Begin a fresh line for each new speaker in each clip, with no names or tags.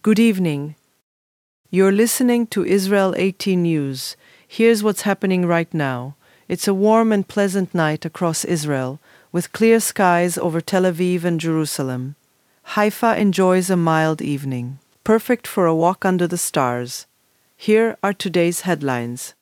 Good evening. You're listening to Israel 18 News. Here's what's happening right now. It's a warm and pleasant night across Israel, with clear skies over Tel Aviv and Jerusalem. Haifa enjoys a mild evening, perfect for a walk under the stars. Here are today's headlines.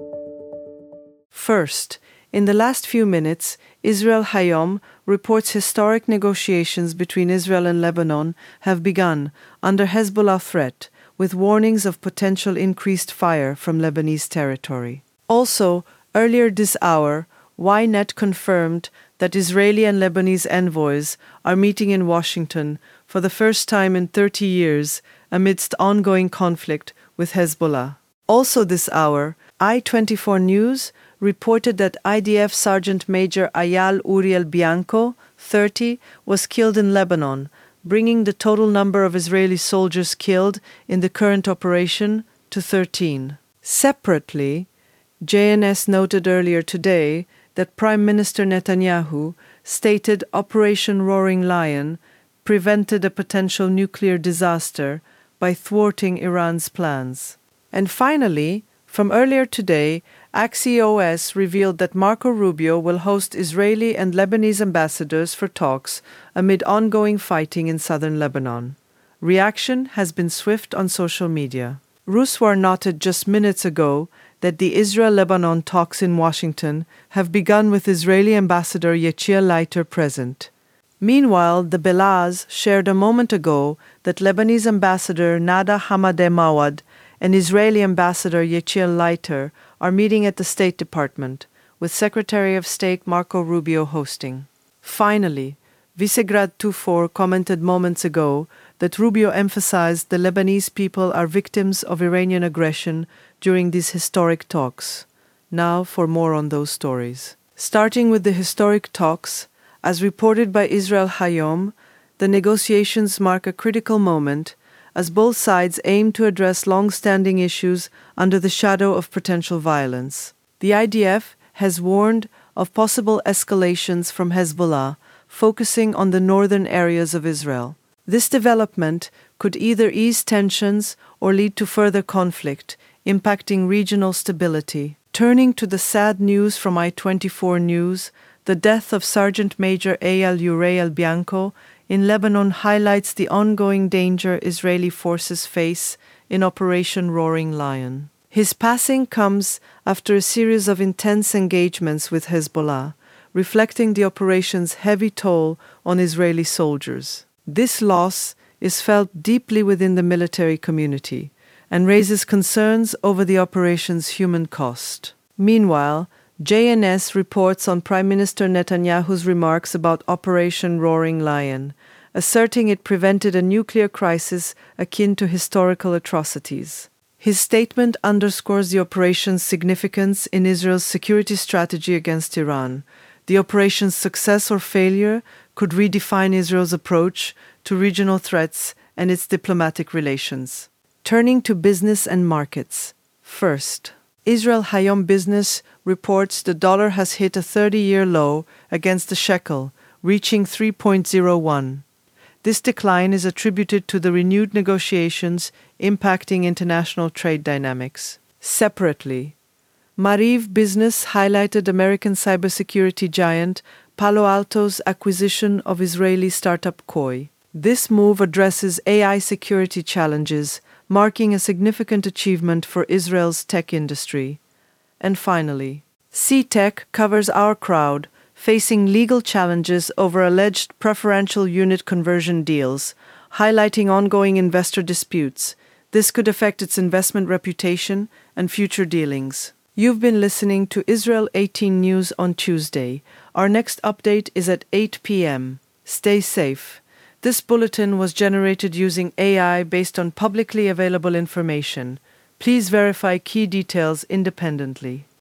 First, in the last few minutes, Israel Hayom reports historic negotiations between Israel and Lebanon have begun under Hezbollah threat, with warnings of potential increased fire from Lebanese territory. Also, earlier this hour, Ynet confirmed that Israeli and Lebanese envoys are meeting in Washington for the first time in 30 years amidst ongoing conflict with Hezbollah. Also this hour, I24 News reported that IDF Sergeant Major Eyal Uriel Bianco, 30, was killed in Lebanon, bringing the total number of Israeli soldiers killed in the current operation to 13. Separately, JNS noted earlier today that Prime Minister Netanyahu stated Operation Roaring Lion prevented a potential nuclear disaster by thwarting Iran's plans. And finally, from earlier today, Axios revealed that Marco Rubio will host Israeli and Lebanese ambassadors for talks amid ongoing fighting in southern Lebanon. Reaction has been swift on social media. Ruswar noted just minutes ago that the Israel-Lebanon talks in Washington have begun with Israeli Ambassador Yechiel Leiter present. Meanwhile, the Belaz shared a moment ago that Lebanese Ambassador Nada Hamadeh Mawad and Israeli Ambassador Yechiel Leiter are meeting at the State Department, with Secretary of State Marco Rubio hosting. Finally, Visegrad 24 commented moments ago that Rubio emphasized the Lebanese people are victims of Iranian aggression during these historic talks. Now for more on those stories. Starting with the historic talks, as reported by Israel Hayom, the negotiations mark a critical moment as both sides aim to address long-standing issues under the shadow of potential violence. The IDF has warned of possible escalations from Hezbollah, focusing on the northern areas of Israel. This development could either ease tensions or lead to further conflict, impacting regional stability. Turning to the sad news from I24 News, the death of Sergeant Major Eyal Uriel Bianco in Lebanon highlights the ongoing danger Israeli forces face in Operation Roaring Lion. His passing comes after a series of intense engagements with Hezbollah, reflecting the operation's heavy toll on Israeli soldiers. This loss is felt deeply within the military community and raises concerns over the operation's human cost. Meanwhile, JNS reports on Prime Minister Netanyahu's remarks about Operation Roaring Lion, asserting it prevented a nuclear crisis akin to historical atrocities. His statement underscores the operation's significance in Israel's security strategy against Iran. The operation's success or failure could redefine Israel's approach to regional threats and its diplomatic relations. Turning to business and markets. First, Israel Hayom Business reports the dollar has hit a 30-year low against the shekel, reaching 3.01. This decline is attributed to the renewed negotiations impacting international trade dynamics. Separately, Mariv Business highlighted American cybersecurity giant Palo Alto's acquisition of Israeli startup Koi. This move addresses AI security challenges, marking a significant achievement for Israel's tech industry. And finally, CTech covers Our Crowd, facing legal challenges over alleged preferential unit conversion deals, highlighting ongoing investor disputes. This could affect its investment reputation and future dealings. You've been listening to Israel 18 News on Tuesday. Our next update is at 8 p.m. Stay safe. This bulletin was generated using AI based on publicly available information. Please verify key details independently.